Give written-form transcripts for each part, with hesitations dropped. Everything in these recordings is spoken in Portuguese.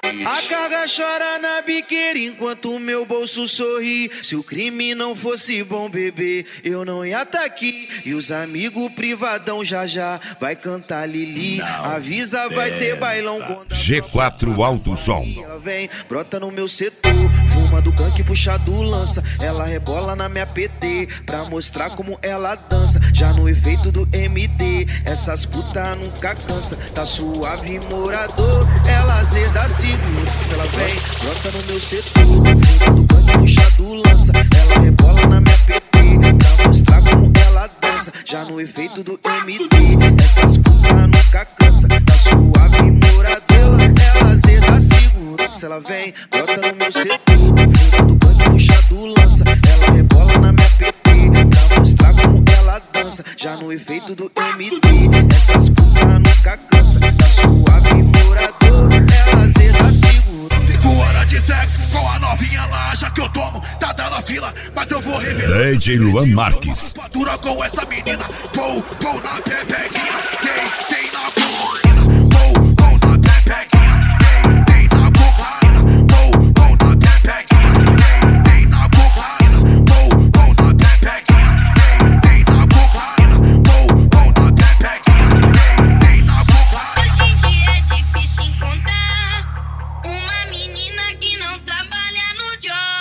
A carga chora na biqueira enquanto o meu bolso sorri. Se o crime não fosse bom, bebê, eu não ia tá aqui. E os amigos privadão já vai cantar Lili. Avisa, vai ter bailão com G4 Alto Som. Ela vem, brota no meu setor, fuma do gangue, puxa do lança. Ela rebola na minha PT pra mostrar como ela dança. Já no efeito do MD, essas putas nunca cansa. Tá suave, morador, ela zeda segura. Se ela vem, brota no meu setor, fuma do gangue, puxa do lança. Ela rebola na minha PT pra mostrar como ela dança. Já no efeito do MD, essas putas nunca cansa. Tá suave, morador, ela zeda segura. Se ela vem, brota no meu setor, fuma do gangue, puxa do lança. Ela rebola na minha PT pra mostrar como ela dança. Já no efeito do MD, essas putas nunca cansa. Tá suave, morador, ela zeda segura. 5 horas de sexo com a novinha lá, acha que eu tomo, tá dando a fila, mas eu vou revelar. DJ Luan Marques. Fatura com essa menina, vou na pepequinha, tem na cocaína, vou na pepequinha, tem na cocaína, vou na pepequinha, tem na cocaína, vou na pepequinha, tem na cocaína, vou na pepequinha, tem na cocaína. Hoje em dia é difícil encontrar uma menina que não trabalha no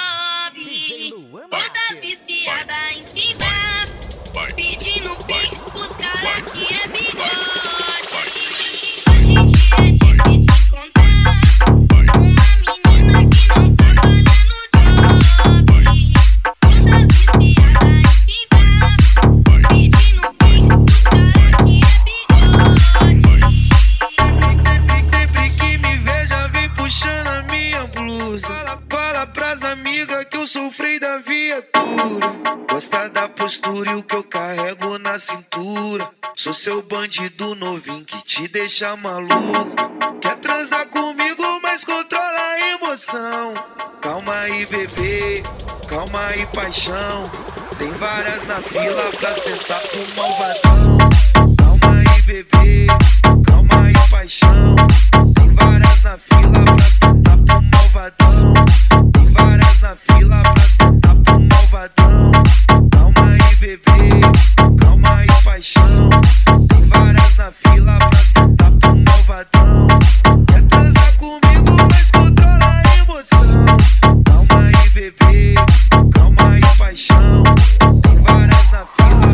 job. Todas viciadas em se dar, pedindo pix pros caras que é bigode. Hoje em dia é difícil encontrar uma menina que não trabalha no job. Todas viciadas em se dar, pedindo pix pros caras que é bigode. Sempre que me veja, vem puxando a minha blusa. Fala pras amigas que eu sou o freio da viatura. Gosta da postura e o que eu carrego na cintura. Sou seu bandido novinho que te deixa maluco. Quer transar comigo, mas controla a emoção. Calma aí, bebê, calma aí, paixão. Tem várias na fila pra sentar com o malvadão. Calma aí, bebê, calma aí, paixão. Tem várias na fila pra sentar pro malvadão. Tem várias na fila pra sentar pro malvadão. Calma aí, bebê, calma aí, paixão. Tem várias na fila pra sentar pro malvadão. Quer transar comigo, mas controla a emoção. Calma aí, bebê, calma aí, paixão. Tem várias na fila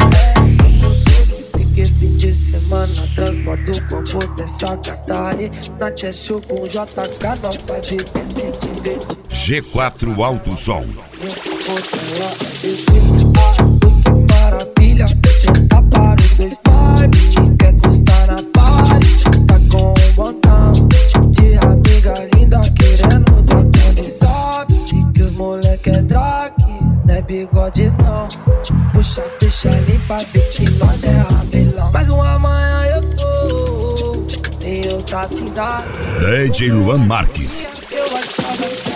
pra Fiquei fim de semana, transporto o combo dessa Catari. Na Chessio com JK, não vai ver esse te ver. G4 Alto Som. Que maravilha, senta para os dois vibes. Quer gostar na party, tá com um montão de amiga linda querendo dar aquele sobe. Que os moleque é drag, não é bigode não. Puxa, ficha limpa, vê que nós é rabelão. Mais uma amanhã eu tô em outra cidade. DJ Luan Marques. Eu achava que